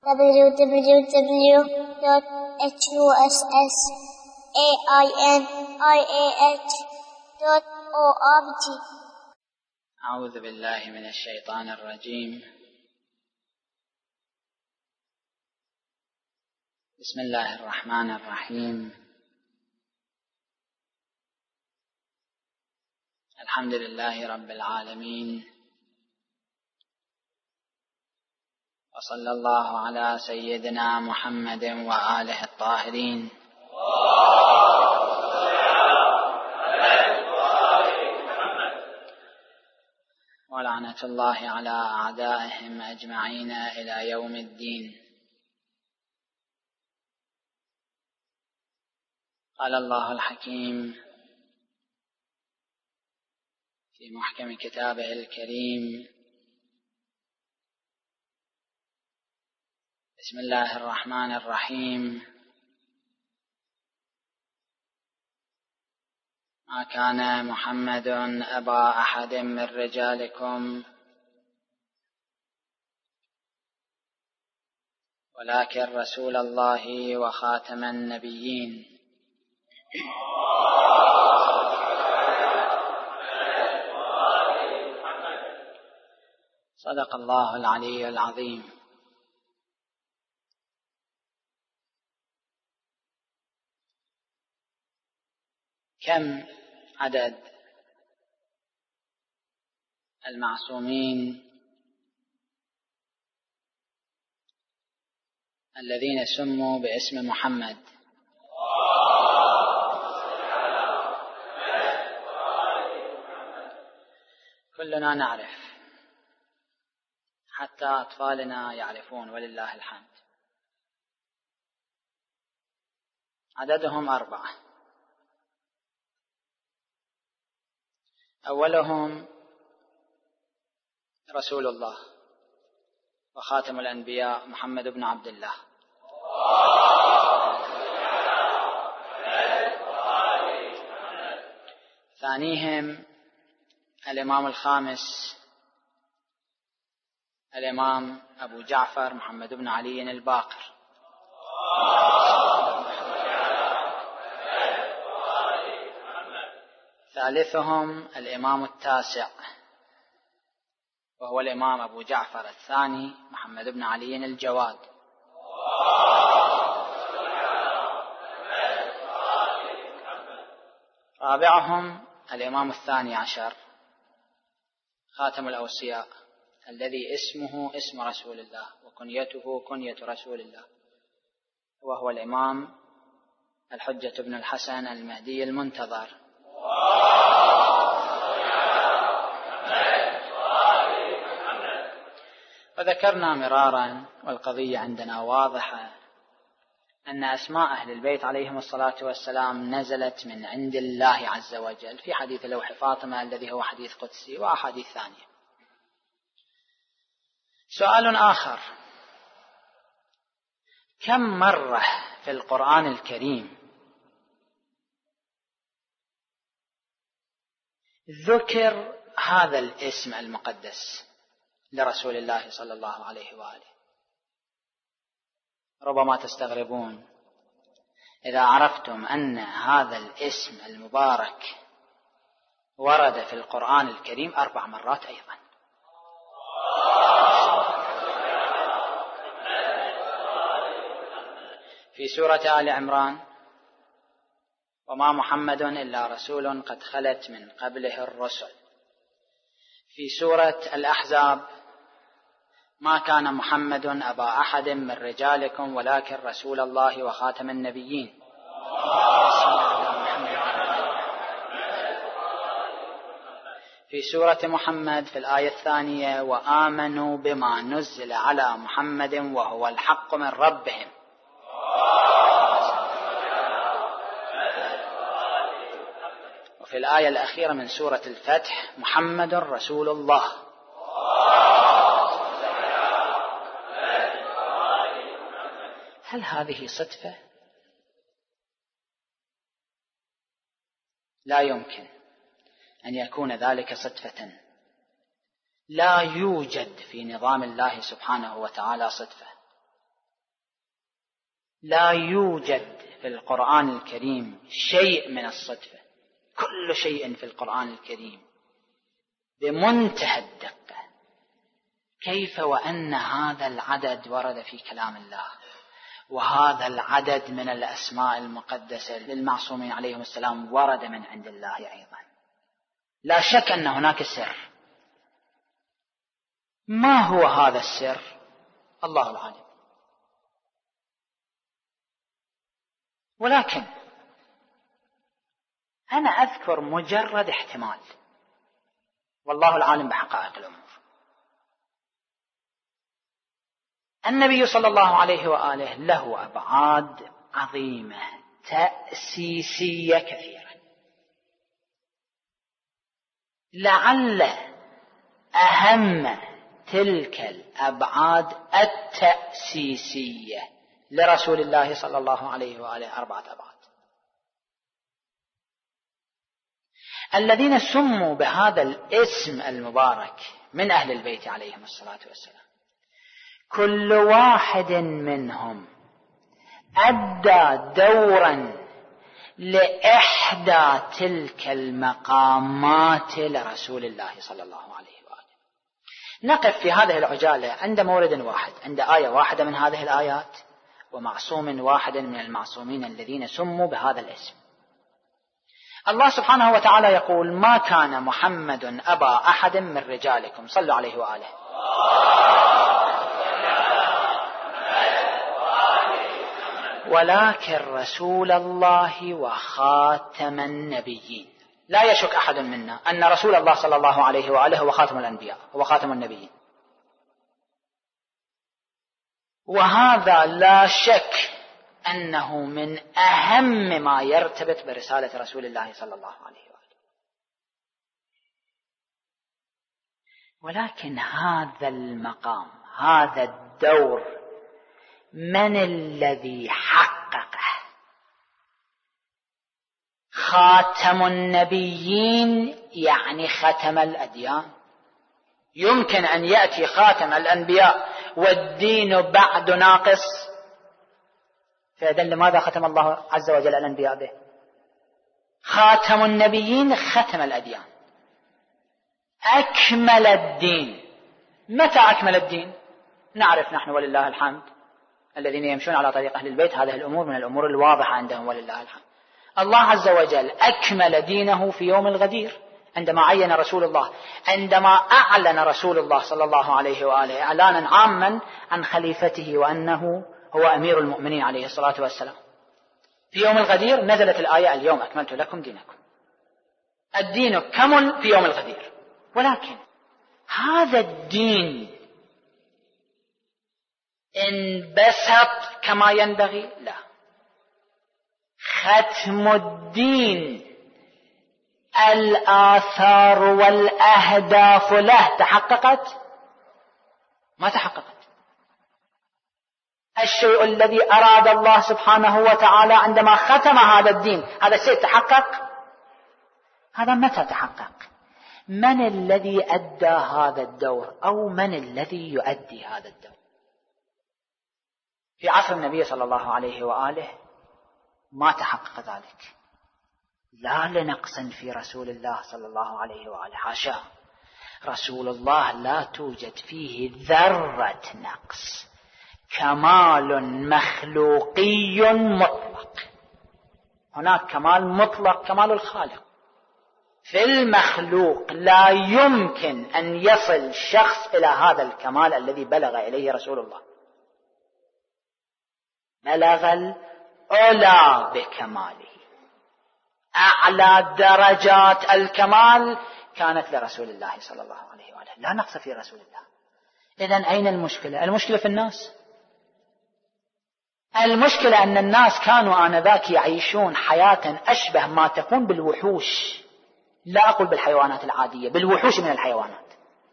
www.husainiah.org. أعوذ بالله من الشيطان الرجيم. بسم الله الرحمن الرحيم. الحمد لله رب العالمين، وصلى الله على سيدنا محمد وآله الطاهرين، ولعنة الله على أعدائهم أجمعين إلى يوم الدين. قال الله الحكيم في محكم كتابه الكريم: بسم الله الرحمن الرحيم. ما كان محمد أبا أحد من رجالكم ولكن رسول الله وخاتم النبيين. صدق الله العلي العظيم. كم عدد المعصومين الذين سموا باسم محمد؟ كلنا نعرف، حتى أطفالنا يعرفون ولله الحمد. عددهم 4. أولهم رسول الله وخاتم الأنبياء محمد بن عبد الله. ثانيهم الإمام الخامس الإمام أبو جعفر محمد بن علي الباقر. ثالثهم الإمام التاسع وهو الإمام أبو جعفر الثاني محمد بن علي الجواد. رابعهم الإمام الثاني عشر خاتم الأوصياء الذي اسمه اسم رسول الله وكنيته كنية رسول الله، وهو الإمام الحجة بن الحسن المهدي المنتظر. وذكرنا مرارا والقضية عندنا واضحة أن أسماء أهل البيت عليهم الصلاة والسلام نزلت من عند الله عز وجل في حديث لوح فاطمة الذي هو حديث قدسي وأحاديث ثانية. سؤال آخر: كم مرة في القرآن الكريم ذكر هذا الاسم المقدس لرسول الله صلى الله عليه وآله؟ ربما تستغربون إذا عرفتم أن هذا الاسم المبارك ورد في القرآن الكريم 4 مرات أيضا. في سورة آل عمران: وما محمد إلا رسول قد خلت من قبله الرسل. في سورة الأحزاب: ما كان محمد أبا أحد من رجالكم ولكن رسول الله وخاتم النبيين. في سورة محمد في الآية 2: وآمنوا بما نزل على محمد وهو الحق من ربهم. وفي الآية الأخيرة من سورة الفتح: محمد رسول الله. هل هذه صدفة؟ لا يمكن أن يكون ذلك صدفة. لا يوجد في نظام الله سبحانه وتعالى صدفة. لا يوجد في القرآن الكريم شيء من الصدفة، كل شيء في القرآن الكريم بمنتهى الدقة. كيف وأن هذا العدد ورد في كلام الله، وهذا العدد من الأسماء المقدسة للمعصومين عليهم السلام ورد من عند الله أيضا. لا شك أن هناك سر. ما هو هذا السر؟ الله العالم. ولكن أنا أذكر مجرد احتمال، والله العالم بحقائق الأمور. النبي صلى الله عليه وآله له أبعاد عظيمة تأسيسية كثيرة. لعل أهم تلك الأبعاد التأسيسية لرسول الله صلى الله عليه وآله 4 أبعاد. الذين سموا بهذا الاسم المبارك من أهل البيت عليهم الصلاة والسلام، كل واحد منهم أدى دورا لإحدى تلك المقامات لرسول الله صلى الله عليه وآله. نقف في هذه العجالة عند مورد واحد، عند آية واحدة من هذه الآيات، ومعصوم واحد من المعصومين الذين سموا بهذا الاسم. الله سبحانه وتعالى يقول: ما كان محمد أبا أحد من رجالكم، صلوا عليه وآله. ولكن رسول الله وخاتم النبيين. لا يشك أحد منا أن رسول الله صلى الله عليه وآله هو خاتم الأنبياء وخاتم النبيين، وهذا لا شك أنه من أهم ما يرتبط برسالة رسول الله صلى الله عليه وآله. ولكن هذا المقام، هذا الدور، من الذي حققه؟ خاتم النبيين يعني ختم الأديان. يمكن أن يأتي خاتم الأنبياء والدين بعد ناقص؟ فإذن لماذا ختم الله عز وجل الأنبياء به؟ خاتم النبيين ختم الأديان، أكمل الدين. متى أكمل الدين؟ نعرف نحن ولله الحمد الذين يمشون على طريق أهل البيت هذه الأمور من الأمور الواضحة عندهم ولله الحمد. الله عز وجل أكمل دينه في يوم الغدير، عندما عين رسول الله، عندما أعلن رسول الله صلى الله عليه وآله إعلانا عاما عن خليفته وأنه هو أمير المؤمنين عليه الصلاة والسلام. في يوم الغدير نزلت الآية: اليوم أكملت لكم دينكم. الدين كمل في يوم الغدير. ولكن هذا الدين انبسط كما ينبغي؟ لا. ختم الدين، الآثار والأهداف له تحققت؟ ما تحققت. الشيء الذي أراد الله سبحانه وتعالى عندما ختم هذا الدين، هذا الشيء تحقق؟ هذا متى تحقق؟ من الذي أدى هذا الدور، أو من الذي يؤدي هذا الدور؟ في عصر النبي صلى الله عليه وآله ما تحقق ذلك، لا لنقص في رسول الله صلى الله عليه وآله، حاشا. رسول الله لا توجد فيه ذرة نقص، كمال مخلوقي مطلق. هناك كمال مطلق، كمال الخالق. في المخلوق لا يمكن أن يصل شخص إلى هذا الكمال الذي بلغ إليه رسول الله. بلغ العلا بكماله، أعلى درجات الكمال كانت لرسول الله صلى الله عليه وآله، لا نقص في رسول الله. إذن أين المشكلة؟ المشكلة في الناس. المشكلة أن الناس كانوا آنذاك يعيشون حياة أشبه ما تكون بالوحوش، لا أقول بالحيوانات العادية، بالوحوش من الحيوانات.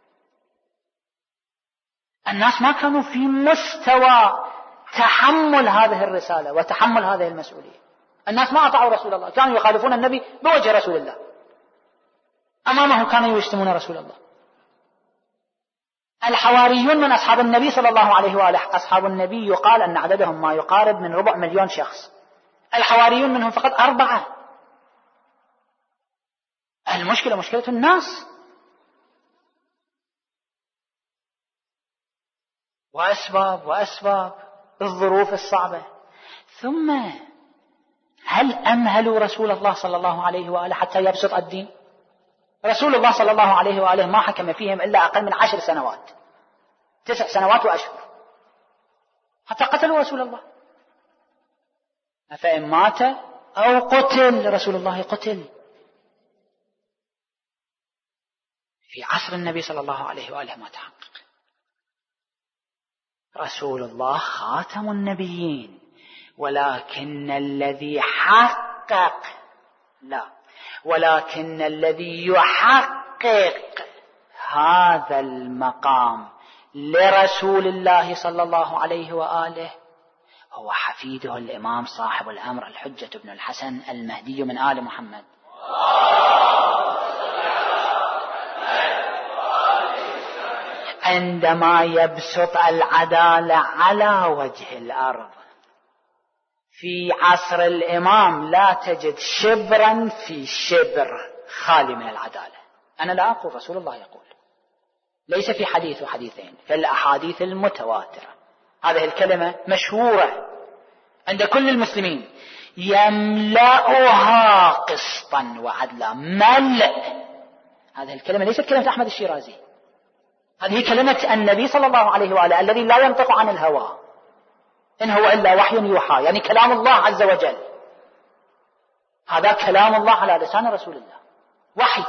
الناس ما كانوا في مستوى تحمل هذه الرسالة وتحمل هذه المسؤولية. الناس ما أطاعوا رسول الله، كانوا يخالفون النبي بوجه رسول الله، أمامه كانوا يشتمون رسول الله. الحواريون من أصحاب النبي صلى الله عليه وآله، أصحاب النبي يقال أن عددهم ما يقارب من 250,000 شخص، الحواريون منهم فقط 4. المشكلة مشكلة الناس وأسباب الظروف الصعبة. ثم هل أمهلوا رسول الله صلى الله عليه وآله حتى يبسط الدين؟ رسول الله صلى الله عليه وآله ما حكم فيهم إلا أقل من 10 سنوات، 9 سنوات وأشهر، حتى قتلوا رسول الله. فإن مات أو قتل رسول الله قتل. في عصر النبي صلى الله عليه وآله ما تحقق. رسول الله خاتم النبيين، ولكن الذي حقق ولكن الذي يحقق هذا المقام لرسول الله صلى الله عليه وآله هو حفيده الإمام صاحب الأمر الحجة بن الحسن المهدي من آل محمد. عندما يبسط العدالة على وجه الأرض في عصر الإمام لا تجد شبرا في شبر خالي من العدالة. أنا لا أقول، رسول الله يقول، ليس في حديث وحديثين، في الأحاديث المتواترة. هذه الكلمة مشهورة عند كل المسلمين، يملأها قسطا وعدلا. ملء، هذه الكلمة ليست كلمة أحمد الشيرازي، هذه كلمة النبي صلى الله عليه وآله الذي لا ينطق عن الهوى، إن هو إلا وحي يوحى، يعني كلام الله عز وجل. هذا كلام الله على لسان رسول الله، وحي.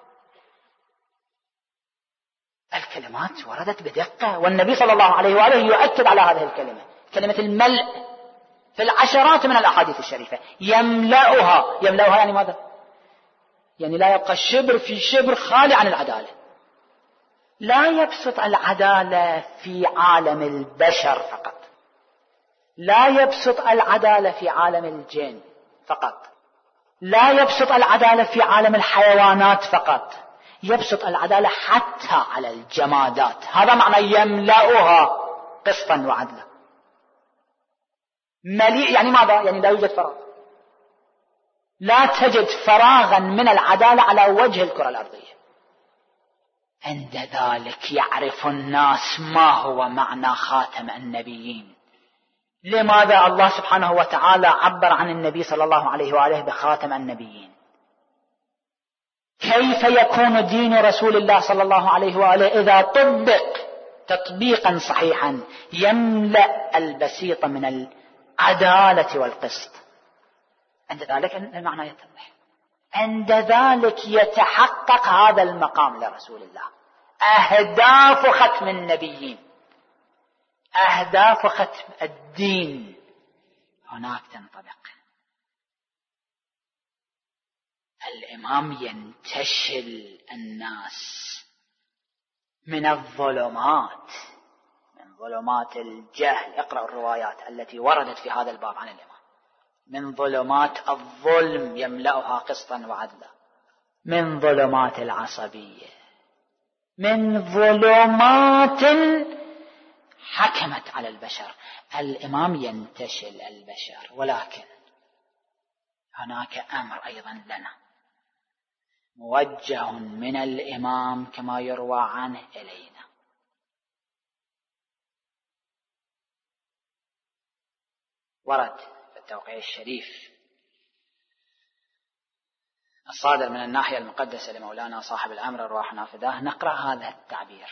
الكلمات وردت بدقة، والنبي صلى الله عليه وآله يؤكد على هذه الكلمة، كلمة الملء، في العشرات من الأحاديث الشريفة. يملأها يعني ماذا؟ يعني لا يبقى شبر في شبر خالي عن العدالة. لا يبسط العدالة في عالم البشر فقط، لا يبسط العدالة في عالم الجن فقط، لا يبسط العدالة في عالم الحيوانات فقط، يبسط العدالة حتى على الجمادات. هذا معنى يملأها قسطا وعدلا. مليء يعني ماذا؟ يعني لا يوجد فراغ، لا تجد فراغا من العدالة على وجه الكرة الأرضية. عند ذلك يعرف الناس ما هو معنى خاتم النبيين. لماذا الله سبحانه وتعالى عبر عن النبي صلى الله عليه وآله بخاتم النبيين؟ كيف يكون دين رسول الله صلى الله عليه وآله إذا طبق تطبيقا صحيحا يملأ البسيط من العدالة والقسط؟ عند ذلك المعنى يتضح، عند ذلك يتحقق هذا المقام لرسول الله. أهداف ختم النبيين، أهداف ختم الدين هناك تنطبق. الإمام ينتشل الناس من الظلمات، من ظلمات الجهل. اقرأوا الروايات التي وردت في هذا الباب عن الإمام. من ظلمات الظلم يملأها قسطا وعدلا، من ظلمات العصبية، من ظلمات حكمت على البشر. الإمام ينتشل البشر، ولكن هناك أمر أيضا لنا موجه من الإمام كما يروى عنه إلينا. ورد في التوقيع الشريف الصادر من الناحية المقدسة لمولانا صاحب الأمر الروح نافذاه، نقرأ هذا التعبير: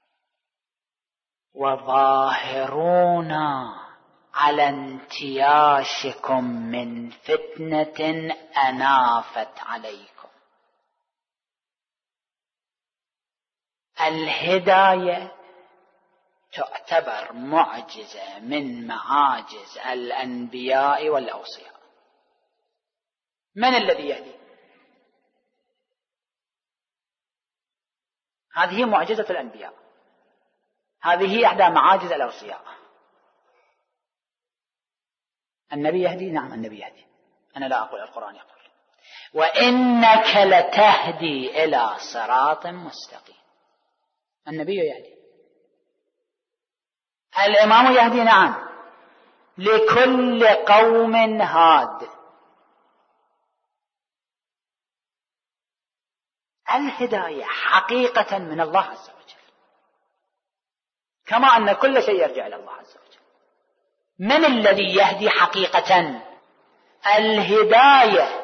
وظاهرون على انتياشكم من فتنة أنافت عليكم. الهداية تعتبر معجزة من معاجز الأنبياء والأوصياء. من الذي يهدي؟ هذه معجزة الأنبياء، هذه إحدى معاجز الأوصياء. النبي يهدي؟ نعم النبي يهدي، أنا لا أقول، القرآن يقول وإنك لتهدي إلى صراط مستقيم. النبي يهدي، الإمام يهدي نعم، لكل قوم هاد. الهداية حقيقة من الله عز وجل، كما أن كل شيء يرجع إلى الله عز وجل. من الذي يهدي حقيقة؟ الهداية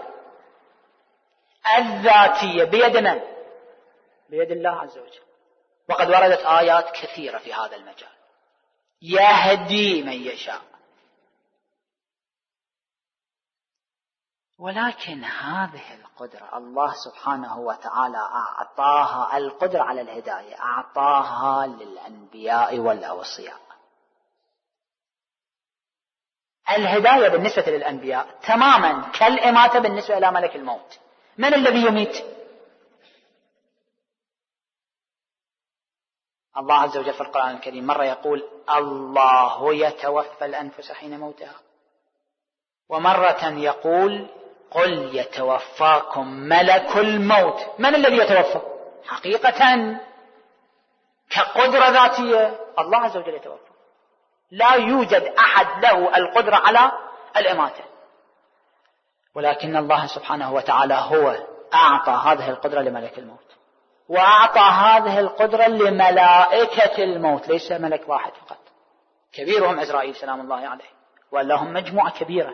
الذاتية بيد من؟ بيد الله عز وجل. وقد وردت آيات كثيرة في هذا المجال، يهدي من يشاء. ولكن هذه القدرة الله سبحانه وتعالى أعطاها، القدرة على الهداية أعطاها للأنبياء والأوصياء. الهداية بالنسبة للأنبياء تماما كالإماتة بالنسبة إلى ملك الموت. من الذي يميت؟ الله عز وجل في القرآن الكريم مرة يقول الله يتوفى الأنفس حين موتها، ومرة يقول قل يتوفاكم ملك الموت. من الذي يتوفى؟ حقيقة كقدرة ذاتية الله عز وجل يتوفى، لا يوجد أحد له القدرة على الإماتة، ولكن الله سبحانه وتعالى هو أعطى هذه القدرة لملك الموت، وأعطى هذه القدرة لملائكة الموت، ليس ملك واحد فقط، كبيرهم عزرائيل سلام الله عليه، ولهم مجموعة كبيرة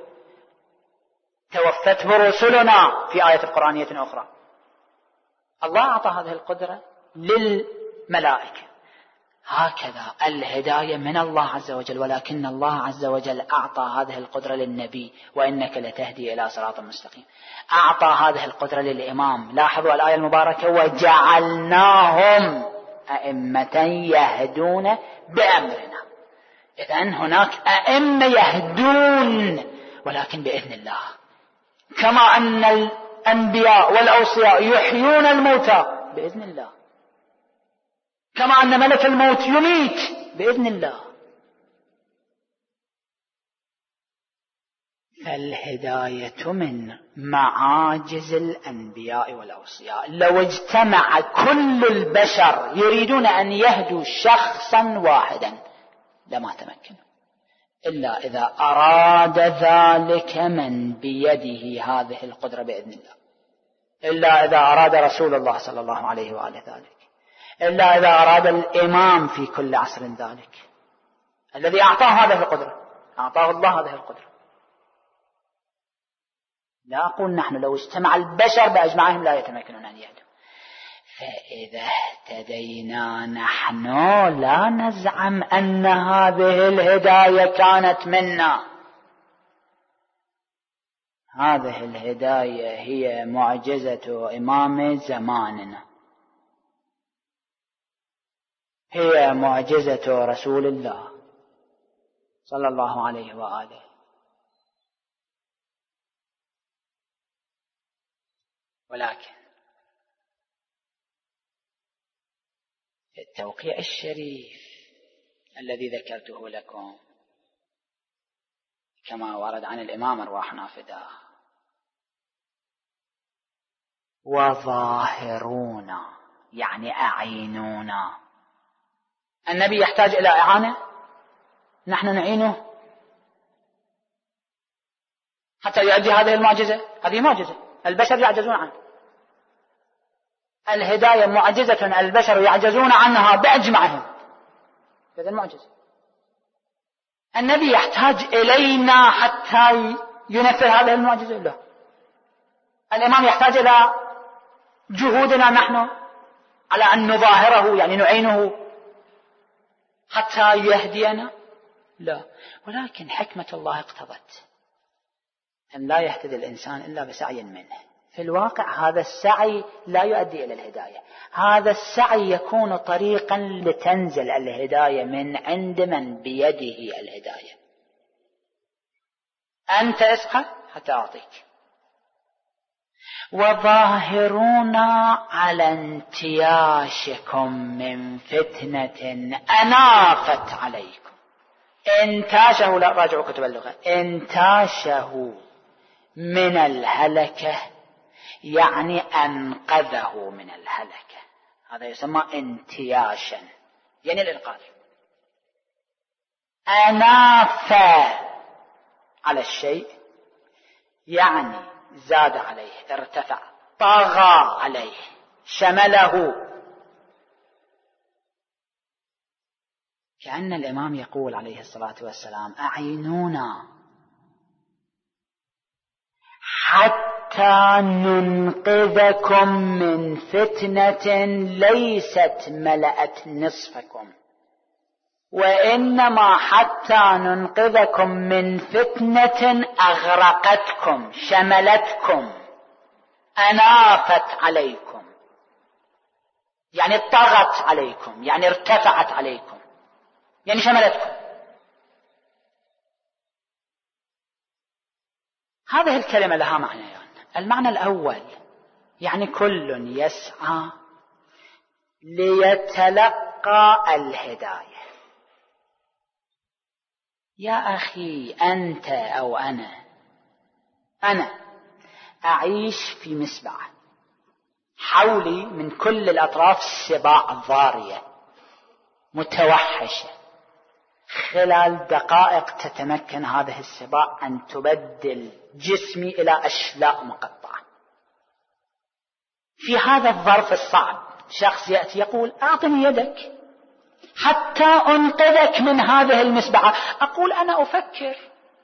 توفته رسلنا في آية قرآنية أخرى. الله أعطى هذه القدرة للملائكة. هكذا الهداية من الله عز وجل، ولكن الله عز وجل أعطى هذه القدرة للنبي وإنك لتهدي إلى صراط مستقيم. أعطى هذه القدرة للإمام. لاحظوا الآية المباركة وجعلناهم أئمة يهدون بأمرنا. إذن هناك أئمة يهدون ولكن بإذن الله، كما أن الأنبياء والأوصياء يحيون الموتى بإذن الله، كما أن ملك الموت يميت بإذن الله. فالهداية من معاجز الأنبياء والأوصياء. لو اجتمع كل البشر يريدون أن يهدوا شخصا واحدا لما تمكنوا، إلا إذا أراد ذلك من بيده هذه القدرة بإذن الله، إلا إذا أراد رسول الله صلى الله عليه وآله ذلك، إلا إذا أراد الإمام في كل عصر ذلك الذي أعطاه هذه القدرة، أعطاه الله هذه القدرة. لا أقول نحن لو اجتمع البشر بأجمعهم لا يتمكنون أن يهدوا. فإذا اهتدينا نحن لا نزعم أن هذه الهداية كانت منا. هذه الهداية هي معجزة إمام زماننا، هي معجزة رسول الله صلى الله عليه وآله. ولكن التوقيع الشريف الذي ذكرته لكم كما ورد عن الإمام أرواحنا فداه، وظاهرونا يعني أعينونا. النبي يحتاج إلى إعانة، نحن نعينه حتى يؤدي هذه المعجزة. هذه معجزة البشر يعجزون عنها. الهداية معجزة البشر يعجزون عنها بأجمعهم، هذا المعجزة. النبي يحتاج إلينا حتى ينفذ هذه المعجزة؟ لا. الإمام يحتاج إلى جهودنا نحن على أن نظاهره يعني نعينه حتى يهدينا؟ لا. ولكن حكمة الله اقتضت أن لا يهتدي الإنسان إلا بسعي منه. في الواقع هذا السعي لا يؤدي إلى الهداية، هذا السعي يكون طريقا لتنزل الهداية من عند من بيده الهداية. أنت اسعى حتى أعطيك. وظاهرونا على انتياشكم من فتنة أنافت عليكم. انتاشه، لا راجعوا كتب اللغة، انتاشه من الهلكة يعني أنقذه من الهلكة، هذا يسمى انتياشا يعني الإنقاذ. أناف على الشيء يعني زاد عليه، ارتفع، طغى عليه، شمله. كأن الإمام يقول عليه الصلاة والسلام: أعينونا حتى ننقذكم من فتنة ليست ملأت نصفكم، وإنما حتى ننقذكم من فتنة أغرقتكم، شملتكم، أنافت عليكم، يعني طغت عليكم، يعني ارتفعت عليكم، يعني شملتكم. هذه الكلمة لها معنيان. المعنى الأول يعني كل يسعى ليتلقى الهداية. يا أخي أنت أو أنا أعيش في مسبعة، حولي من كل الأطراف سباع ضارية متوحشة، خلال دقائق تتمكن هذه السباع أن تبدل جسمي إلى أشلاء مقطعة. في هذا الظرف الصعب شخص يأتي يقول: أعطني يدك حتى أنقذك من هذه المسبعة. أقول: أنا أفكر،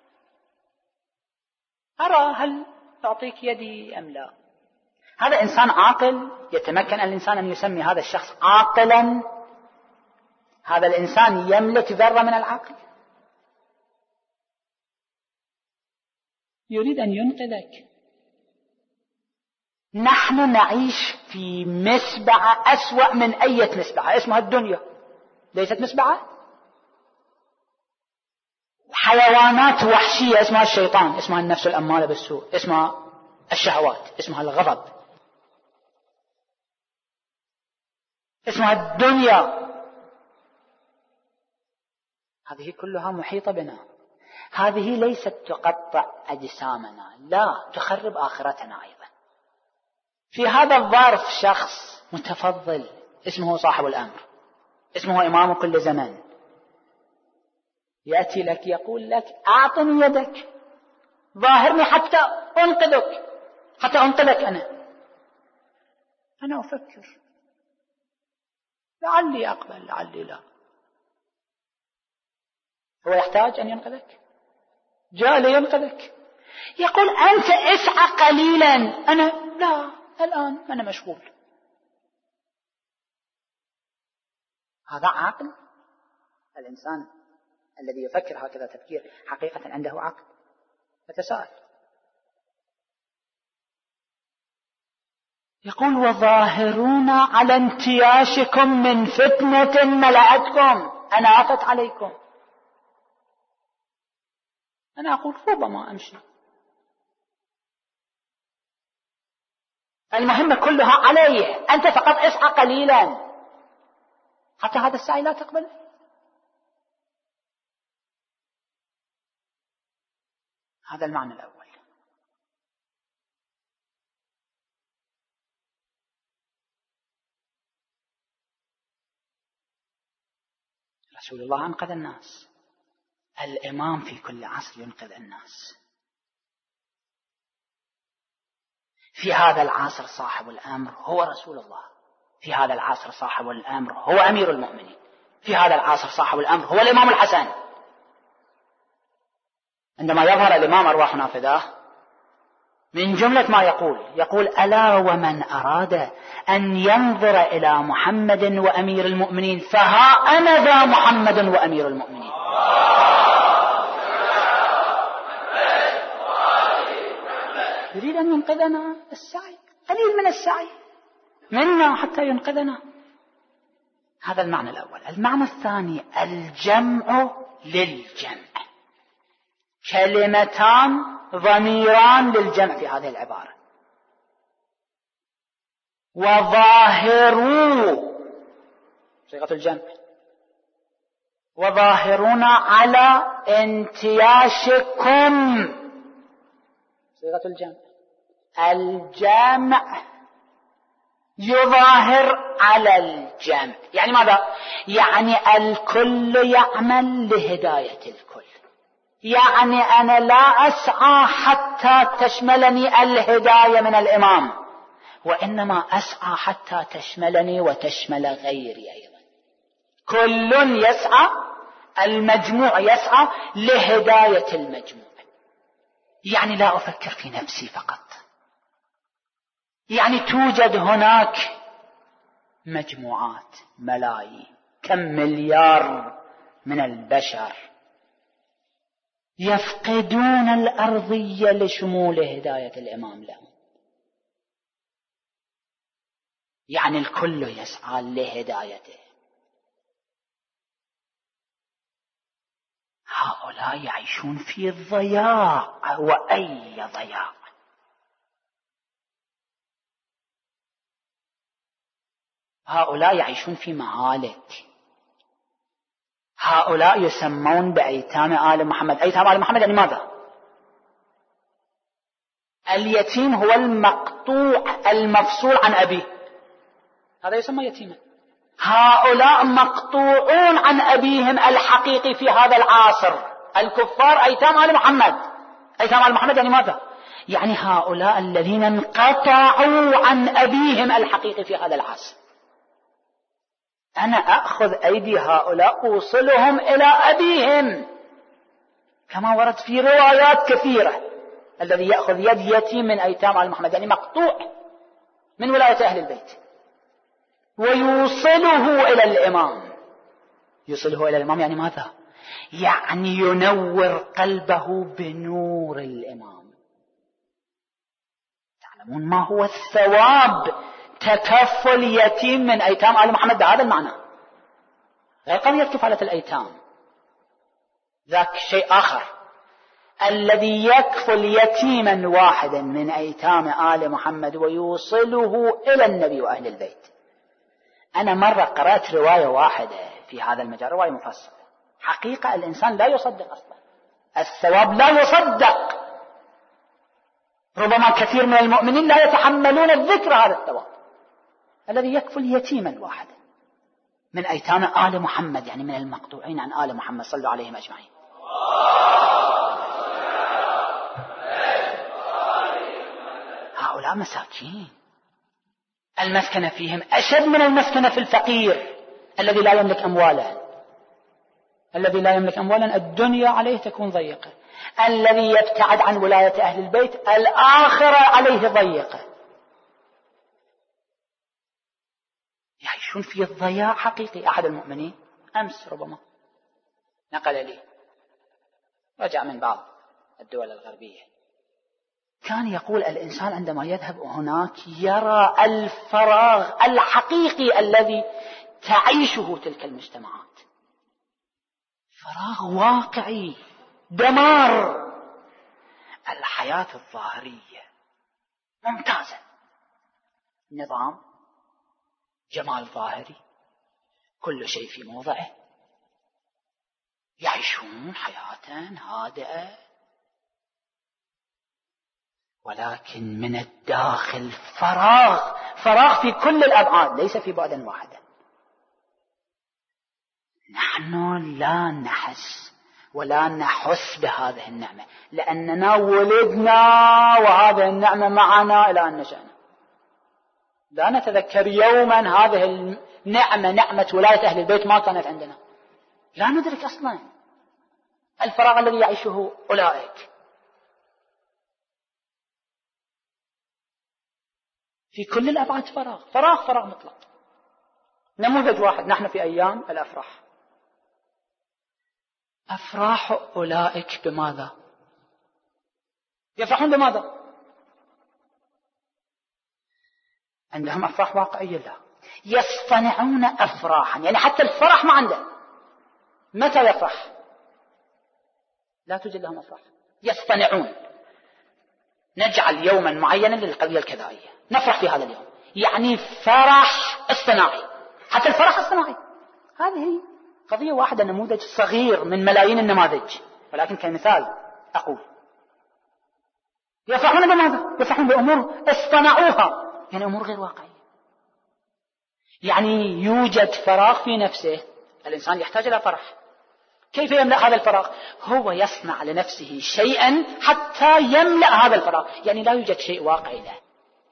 أرى هل أعطيك يدي أم لا. هذا إنسان عاقل؟ يتمكن الإنسان أن يسمي هذا الشخص عاقلا؟ هذا الإنسان يملك ذرة من العقل؟ يريد أن ينقذك. نحن نعيش في مسبعة أسوأ من أي مسبعة، اسمها الدنيا. ليست مسبعة؟ حيوانات وحشية اسمها الشيطان، اسمها النفس الأمارة بالسوء، اسمها الشهوات، اسمها الغضب، اسمها الدنيا. هذه كلها محيطة بنا. هذه ليست تقطع أجسامنا، لا، تخرب آخرتنا أيضا. في هذا الظرف شخص متفضل اسمه صاحب الأمر، اسمه إمام كل زمان، يأتي لك يقول لك: أعطني يدك، ظاهرني حتى أنقذك، حتى أنقذك. أنا أفكر، لعلي أقبل لعلي لا. هو يحتاج أن ينقذك؟ جاء لينقذك. يقول: أنت اسعى قليلا. أنا لا، الآن أنا مشغول. هذا عقل؟ الإنسان الذي يفكر هكذا تفكير حقيقة عنده عقل؟ فتساءل. يقول: وظاهرون على انتياشكم من فتنة ملأتكم، أنافت عليكم. أنا أقول: ربما أمشي. المهمة كلها عليه، أنت فقط اسعى قليلا حتى هذا السعي لا تقبله. هذا المعنى الأول. رسول الله أنقذ الناس، الإمام في كل عصر ينقذ الناس. في هذا العصر صاحب الأمر هو رسول الله، في هذا العصر صاحب الأمر هو أمير المؤمنين، في هذا العصر صاحب الأمر هو الإمام الحسن. عندما يظهر الإمام أرواح نافذة من جملة ما يقول: ألا ومن أراد أن ينظر إلى محمد وأمير المؤمنين فها أنا ذا محمد وأمير المؤمنين. يريد أن ينقذنا، السعي قليل من السعي منا حتى ينقذنا. هذا المعنى الأول. المعنى الثاني: الجمع للجمع، كلمتان ضميران للجمع في هذه العبارة. وظاهروا صيغة الجمع، وظاهرون على انتياشكم صيغة الجمع. الجمع يظاهر على الجمع. يعني ماذا؟ يعني الكل يعمل لهداية الكل. يعني أنا لا أسعى حتى تشملني الهداية من الإمام، وإنما أسعى حتى تشملني وتشمل غيري أيضا. كل يسعى، المجموع يسعى لهداية المجموع. يعني لا أفكر في نفسي فقط، يعني توجد هناك مجموعات، ملايين، كم مليار من البشر يفقدون الأرضية لشمول هداية الإمام لهم. يعني الكل يسعى لهدايته. هؤلاء يعيشون في ضياع، وأي ضياع! هؤلاء يعيشون في مهالك. هؤلاء يسمون بأيتام آل محمد. أيتام آل محمد يعني ماذا؟ اليتيم هو المقطوع المفصول عن أبيه، هذا يسمى يتيما. هؤلاء مقطوعون عن أبيهم الحقيقي في هذا العصر. الكفار أيتام آل محمد. أيتام آل محمد يعني ماذا؟ يعني هؤلاء الذين انقطعوا عن أبيهم الحقيقي في هذا العصر. أنا أخذ أيدي هؤلاء أوصلهم إلى أبيهم، كما ورد في روايات كثيرة. الذي يأخذ يد يتيم من أيتام آل محمد يعني مقطوع من ولاية أهل البيت، ويوصله إلى الإمام. يوصله إلى الإمام يعني ماذا؟ يعني ينور قلبه بنور الإمام. تعلمون ما هو الثواب تكفل يتيم من أيتام آل محمد بهذا المعنى، غير قضية كفالة الأيتام، ذاك شيء آخر. الذي يكفل يتيما واحدا من أيتام آل محمد ويوصله إلى النبي وأهل البيت. أنا مرة قرأت رواية واحدة في هذا المجال، رواية مفصلة، حقيقة الإنسان لا يصدق أصلا، الثواب لا يصدق. ربما كثير من المؤمنين لا يتحملون الذكر هذا الثواب. الذي يكفل يتيما واحدا من أيتام آل محمد يعني من المقطوعين عن آل محمد، صلوا عليهم أجمعين. هؤلاء مساكين، المسكنة فيهم أشد من المسكنة في الفقير الذي لا يملك أموالا. الذي لا يملك أموالا الدنيا عليه تكون ضيقة، الذي يبتعد عن ولاية أهل البيت الآخرة عليه ضيقة. يعيشون في الضياع حقيقي. أحد المؤمنين أمس ربما نقل لي، رجع من بعض الدول الغربية، كان يقول الإنسان عندما يذهب هناك يرى الفراغ الحقيقي الذي تعيشه تلك المجتمعات، فراغ واقعي، دمار. الحياة الظاهرية ممتازة، نظام، جمال ظاهري، كل شيء في موضعه، يعيشون حياة هادئة، ولكن من الداخل فراغ، فراغ في كل الأبعاد، ليس في بعد واحدة. نحن لا نحس ولا نحس بهذه النعمة، لأننا ولدنا وهذه النعمة معنا إلى أن نشأنا. لا نتذكر يوما هذه النعمة، نعمة ولاية أهل البيت، ما كانت عندنا. لا ندرك أصلا الفراغ الذي يعيشه أولئك. في كل الأبعاد فراغ، فراغ، فراغ مطلق. نموذج واحد، نحن في أيام الأفراح. أفراح أولئك بماذا؟ يفرحون بماذا؟ عندهم أفراح واقعية؟ لا، يصطنعون أفراحا، يعني حتى الفرح ما عنده. متى يفرح؟ لا توجد لهم أفراح، يصطنعون. نجعل يوما معينا للقضية الكذائية، نفرح في هذا اليوم، يعني فرح اصطناعي. حتى الفرح اصطناعي. هذه قضية واحدة، نموذج صغير من ملايين النماذج، ولكن كمثال أقول يفرحون بماذا؟ يفرحون بأمور اصطنعوها، يعني أمور غير واقعية. يعني يوجد فراغ في نفسه، الإنسان يحتاج إلى فرح. كيف يملأ هذا الفراغ؟ هو يصنع لنفسه شيئا حتى يملأ هذا الفراغ، يعني لا يوجد شيء واقعي له.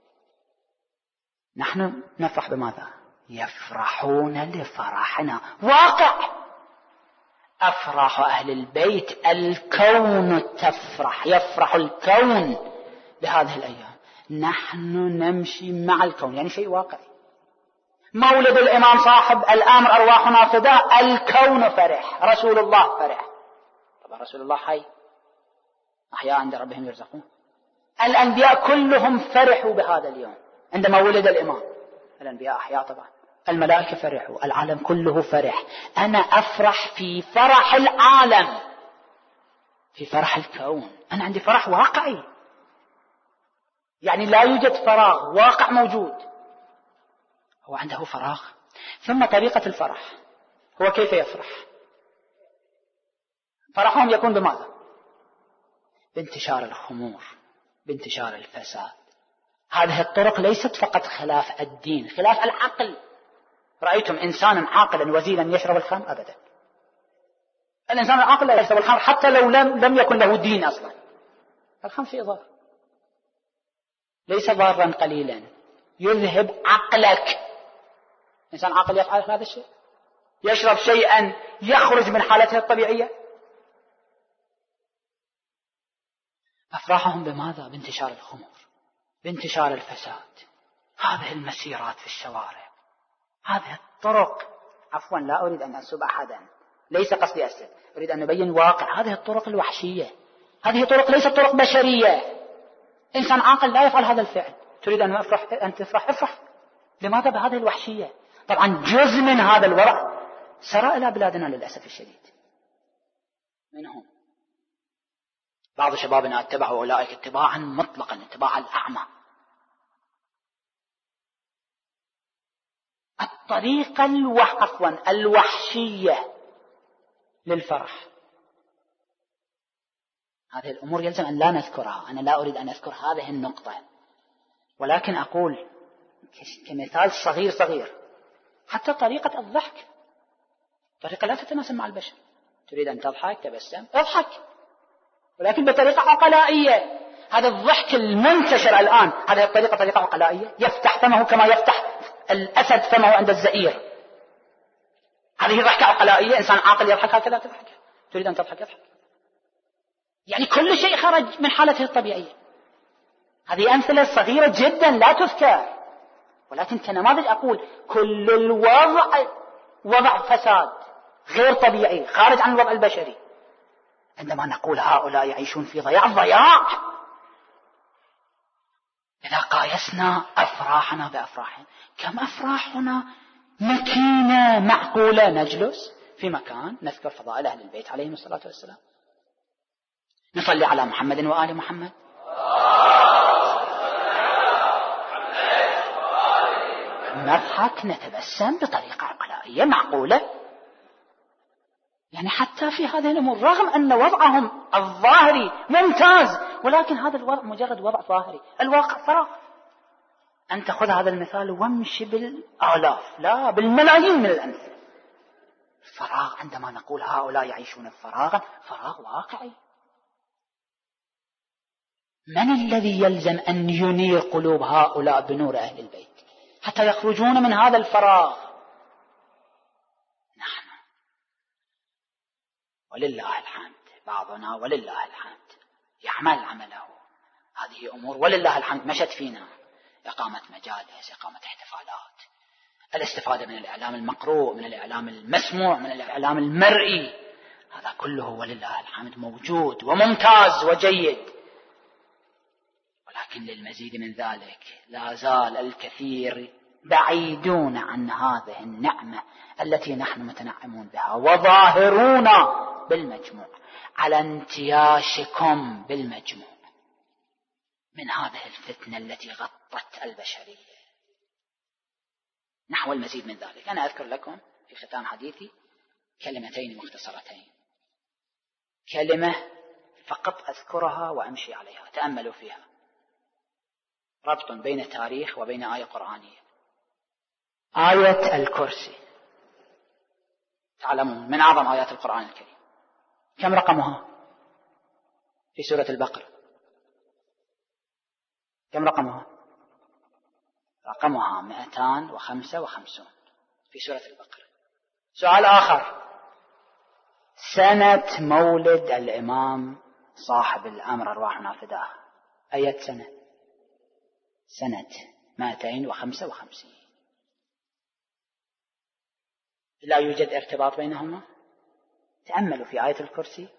نحن نفرح بماذا؟ يفرحون لفرحنا، واقع. أفراح أهل البيت الكون تفرح، يفرح الكون بهذه الأيام. نحن نمشي مع الكون، يعني شيء واقعي. مولد الإمام صاحب الأمر أرواحنا فداء، الكون فرح، رسول الله فرح. طبعا رسول الله حي، أحياء عند ربهم يرزقون. الأنبياء كلهم فرحوا بهذا اليوم عندما ولد الإمام. الأنبياء أحياء طبعا، الملائكة فرحوا، العالم كله فرح. أنا أفرح في فرح العالم، في فرح الكون. أنا عندي فرح واقعي، يعني لا يوجد فراغ، واقع موجود. هو عنده فراغ. ثم طريقة الفرح، هو كيف يفرح؟ فرحهم يكون بماذا؟ بانتشار الخمور، بانتشار الفساد. هذه الطرق ليست فقط خلاف الدين، خلاف العقل. رأيتم إنسانا عاقلا وزيلا يشرب الخمر؟ أبدا. الإنسان العاقل لا يشرب الخمر حتى لو لم يكن له دين أصلا. الخمر فيه ضار، ليس ضارا قليلا، يذهب عقلك. إنسان عاقل يفعل هذا الشيء، يشرب شيئا يخرج من حالته الطبيعية. أفراحهم بماذا؟ بانتشار الخمور، بانتشار الفساد. هذه المسيرات في الشوارع، هذه الطرق، عفوا لا أريد أن أسب أحدا، ليس قصدي أسب، أريد أن نبين واقع. هذه الطرق الوحشية، هذه طرق ليست طرق بشرية. إنسان عاقل لا يفعل هذا الفعل. تريد أن تفرح، افرح. لماذا بهذه الوحشية؟ طبعا جزء من هذا الوضع سرى إلى بلادنا للأسف الشديد. منهم بعض شبابنا اتبعوا أولئك اتباعا مطلقا، اتباع الأعمى. الطريقة الوحشية للفرح، هذه الأمور يلزم أن لا نذكرها. أنا لا أريد أن أذكر هذه النقطة، ولكن أقول كمثال صغير. حتى طريقة الضحك، طريقة لا تتناسب مع البشر. تريد أن تضحك، تبسم، اضحك، ولكن بطريقة عقلائية. هذا الضحك المنتشر الآن، هذه الطريقة طريقة عقلائية. يفتح فمه كما يفتح الأسد فمه عند الزئير. هذه ضحكة عقلائية. إنسان عاقل يضحك هكذا تضحك. تريد أن تضحك، يضحك. يعني كل شيء خرج من حالته الطبيعية. هذه أمثلة صغيرة جدا لا تذكر، ولكن كنماذج أقول كل الوضع وضع فساد غير طبيعي، خارج عن الوضع البشري. عندما نقول هؤلاء يعيشون في ضياع، إذا قايسنا أفراحنا بأفراحهم، كم أفراحنا مكينة معقولة. نجلس في مكان نذكر فضائل أهل البيت عليهم الصلاة والسلام، نصلي على محمد وآل محمد، نضحك، نتبسم بطريقة عقلائية معقولة. يعني حتى في هذه الأمور، رغم أن وضعهم الظاهري ممتاز، ولكن هذا الوضع مجرد وضع ظاهري، الواقع فراغ. أنت خذ هذا المثال وامشي بالآلاف، لا بالملايين من الأمثلة. فراغ. عندما نقول هؤلاء يعيشون فراغا، فراغ واقعي. من الذي يلزم أن ينير قلوب هؤلاء بنور أهل البيت حتى يخرجون من هذا الفراغ؟ نحن، ولله الحمد. بعضنا ولله الحمد يعمل عمله. هذه أمور ولله الحمد مشت فينا: إقامة مجالس، إقامة احتفالات، الاستفادة من الإعلام المقروء، من الإعلام المسموع، من الإعلام المرئي. هذا كله ولله الحمد موجود وممتاز وجيد، ولكن للمزيد من ذلك لا زال الكثير بعيدون عن هذه النعمة التي نحن متنعمون بها، وظاهرون بالمجموع على انتياشكم بالمجموع من هذه الفتنة التي غطت البشرية. نحو المزيد من ذلك، أنا أذكر لكم في ختام حديثي كلمتين مختصرتين، كلمة فقط أذكرها وأمشي عليها، تأملوا فيها. ربط بين تاريخ وبين آية قرآنية. آية الكرسي تعلمون من أعظم آيات القرآن الكريم، كم رقمها في سورة البقرة؟ كم رقمها؟ رقمها 255 في سورة البقرة. سؤال آخر، سنة مولد الإمام صاحب الأمر أرواحنا فداه أية سنة؟ سنة 255. لا يوجد ارتباط بينهما. تأملوا في آية الكرسي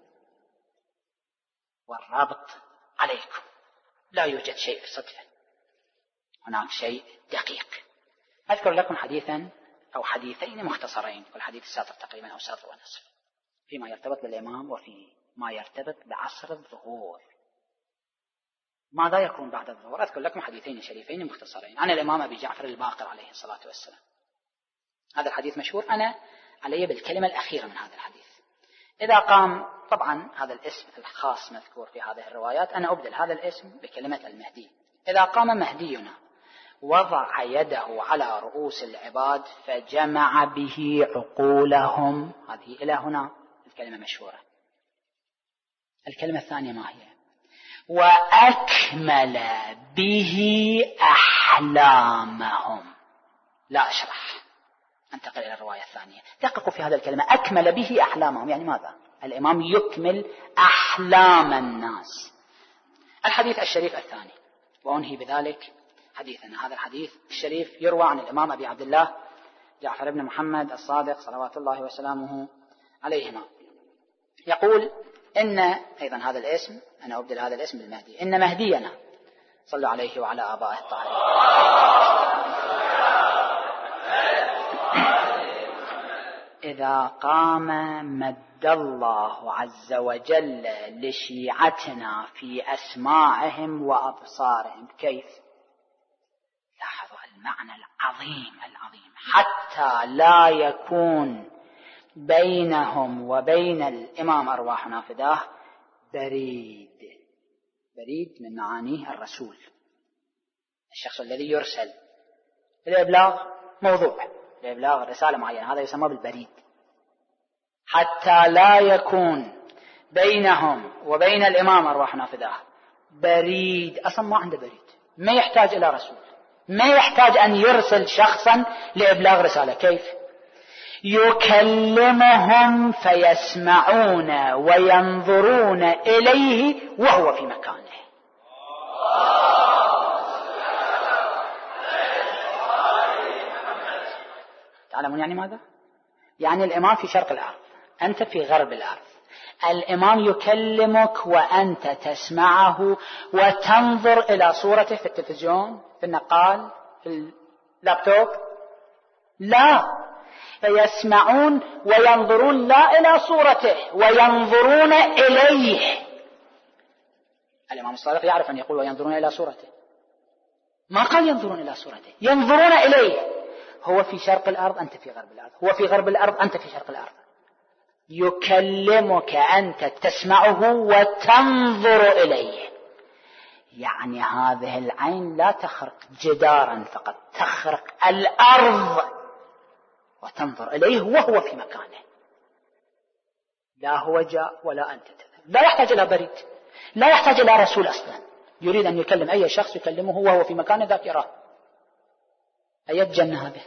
والرابط عليكم، لا يوجد شيء صدفة، هناك شيء دقيق. أذكر لكم حديثا أو حديثين مختصرين، كل حديث ساطر تقريبا أو ساطر ونصف، فيما يرتبط بالإمام وفي ما يرتبط بعصر الظهور. ماذا يكون بعد الظهور؟ أذكر لكم حديثين شريفين مختصرين عن الإمام أبي جعفر الباقر عليه الصلاة والسلام. هذا الحديث مشهور، أنا علي بالكلمة الأخيرة من هذا الحديث. إذا قام، طبعا هذا الاسم الخاص مذكور في هذه الروايات، أنا أبدل هذا الاسم بكلمة المهدي. إذا قام مهدينا وضع يده على رؤوس العباد فجمع به عقولهم، هذه إلى هنا الكلمة مشهورة. الكلمة الثانية ما هي؟ وأكمل به أحلامهم. لا أشرح، انتقل إلى الرواية الثانية. دققوا في هذا الكلمة، أكمل به أحلامهم، يعني ماذا؟ الإمام يكمل أحلام الناس. الحديث الشريف الثاني، وأنهي بذلك حديثنا. هذا الحديث الشريف يروى عن الإمام أبي عبد الله جعفر بن محمد الصادق صلوات الله وسلامه عليهما، يقول إن أيضا هذا الاسم، أنا أبدل هذا الاسم بالمهدي، إن مهدينا صلوا عليه وعلى آبائه الطاهرين إذا قام مد الله عز وجل لشيعتنا في أسماعهم وأبصارهم. كيف؟ لاحظوا المعنى العظيم العظيم، حتى لا يكون بينهم وبين الإمام أرواحنا فداه بريد. بريد من معانيه الرسول، الشخص الذي يرسل الإبلاغ، موضوع الإبلاغ رسالة معينة، هذا يسمى بالبريد. حتى لا يكون بينهم وبين الإمام أرواحنا فداه بريد، أصلا ما عنده بريد، ما يحتاج إلى رسول، ما يحتاج أن يرسل شخصا لإبلاغ رسالة. كيف؟ يكلمهم فيسمعون وينظرون إليه وهو في مكانه. تعلمون يعني ماذا؟ يعني الإمام في شرق الأرض، أنت في غرب الأرض، الإمام يكلمك وأنت تسمعه وتنظر إلى صورته في التلفزيون، في النقال، في اللابتوب. لا، فيسمعون وينظرون لا إلى صورته، وينظرون إليه. الإمام الصادق يعرف أن يقول وينظرون إلى صورته، ما قال ينظرون إلى صورته، ينظرون إليه. هو في شرق الأرض، أنت في غرب الأرض، هو في غرب الأرض، أنت في شرق الأرض. يكلمك أنت تسمعه وتنظر إليه. يعني هذه العين لا تخرق جدارا فقط، تخرق الأرض وتنظر إليه وهو في مكانه. لا هو جاء ولا أنت تذهب، لا يحتاج إلى بريد، لا يحتاج إلى رسول أصلا. يريد أن يكلم أي شخص يكلمه وهو في مكانه ذاك يراه. أي جنة هذه؟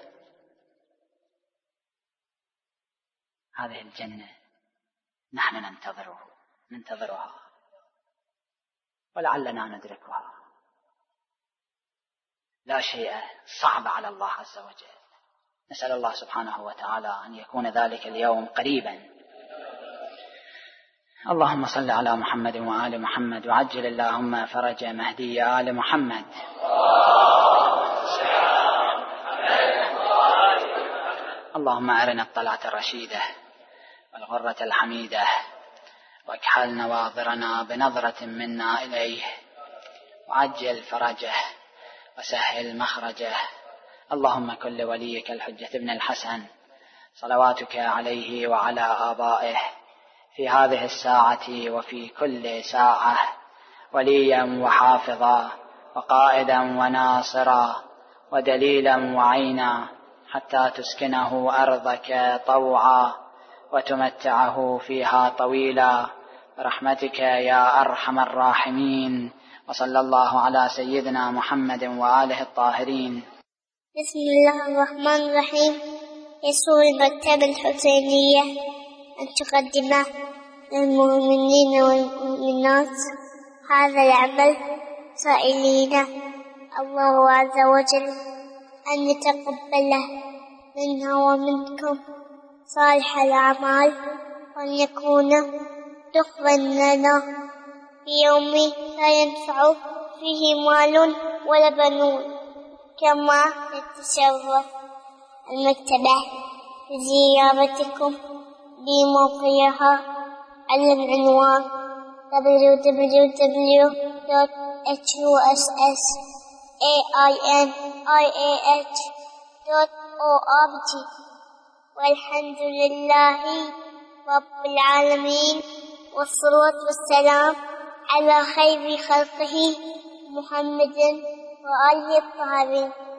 هذه الجنة نحن ننتظرها ولعلنا ندركها. لا شيء صعب على الله عز وجل. نسأل الله سبحانه وتعالى أن يكون ذلك اليوم قريبا. اللهم صل على محمد وآل محمد، وعجل اللهم فرج مهدي آل محمد. اللهم أرنا الطلعة الرشيدة والغرة الحميدة، واكحل نواظرنا بنظرة منا إليه، وعجل فرجه وسهل مخرجه. اللهم كن لوليك الحجة ابن الحسن صلواتك عليه وعلى آبائه في هذه الساعة وفي كل ساعة وليا وحافظا وقائدا وناصرا ودليلا وعينا، حتى تسكنه أرضك طوعا وتمتعه فيها طويلا برحمتك يا أرحم الراحمين. وصلى الله على سيدنا محمد وآله الطاهرين. بسم الله الرحمن الرحيم. يسر المكتبة الحسينية أن تقدم للمؤمنين والمؤمنات هذا العمل سائلين الله عز وجل أن يتقبله منا ومنكم صالح الأعمال، وأن يكون تقبل لنا في يوم لا ينفع فيه مال ولا بنون. كما تتشرف المكتبة بزيارتكم بموقعها على العنوان www.hussainih.org. والحمد لله رب العالمين، والصلاة والسلام على خير خلقه محمد وآله الطاهرين.